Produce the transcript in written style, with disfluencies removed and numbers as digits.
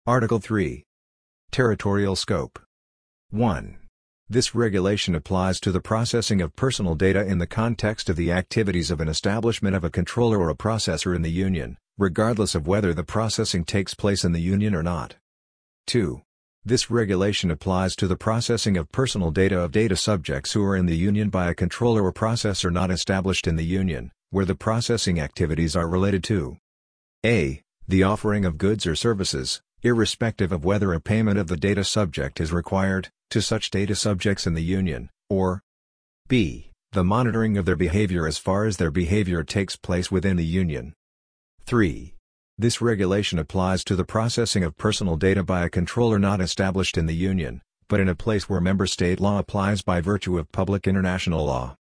Article 3. Territorial scope. 1. This regulation applies to the processing of personal data in the context of the activities of an establishment of a controller or a processor in the Union, regardless of whether the processing takes place in the Union or not. 2. This regulation applies to the processing of personal data of data subjects who are in the Union by a controller or processor not established in the Union, where the processing activities are related to a. The offering of goods or services, irrespective of whether a payment of the data subject is required, to such data subjects in the Union, or b. The monitoring of their behavior as far as their behavior takes place within the Union. 3. This regulation applies to the processing of personal data by a controller not established in the Union, but in a place where member state law applies by virtue of public international law.